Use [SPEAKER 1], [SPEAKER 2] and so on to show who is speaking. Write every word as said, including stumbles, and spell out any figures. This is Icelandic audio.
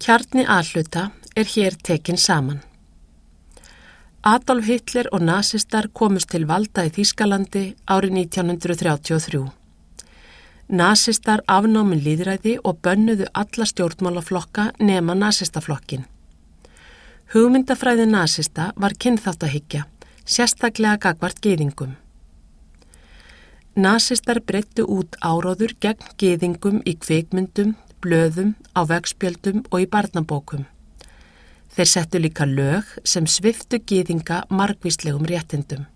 [SPEAKER 1] Kjarni A-hluta er hér tekinn saman. Adolf Hitler og nasistar komust til valda í Þýskalandi árið nítján hundrað þrjátíu og þrjú. Nasistar afnámu lýðræði og bönnuðu alla stjórnmálaflokka nema nasistaflokkin. Hugmyndafræði nasista var kynþáttahyggja, sérstaklega gagnvart gyðingum. Nasistar breiddu út áróður gegn gyðingum í kvikmyndum, blöðum, á vegspjöldum og í barnabókum. Þeir settu líka lög sem sviptu gyðinga margvíslegum réttindum.